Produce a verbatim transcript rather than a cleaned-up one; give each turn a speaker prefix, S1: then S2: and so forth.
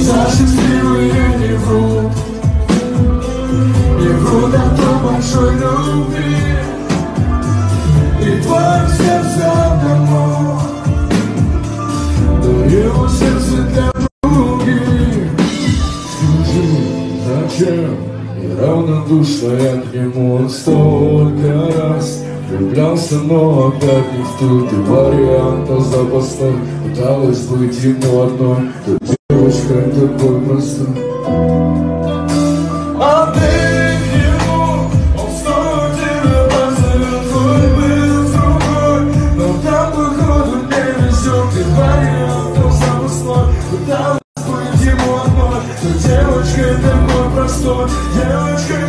S1: Глаза счастливые не врут, не врут о той большой любви. И твое сердце одно, но его сердце для других. Скажи, зачем я равнодушная к нему? Он столько раз влюблялся, но опять не в ту. Ты вариант запасной, пыталась быть ему одной. Ты девочка такой простой. А ты к нему, он снова тебя позовет, твой был другой. Но там походу не везет. Ты вариант запасной, пыталась быть ему одной. Ты девочка такой простой, девочка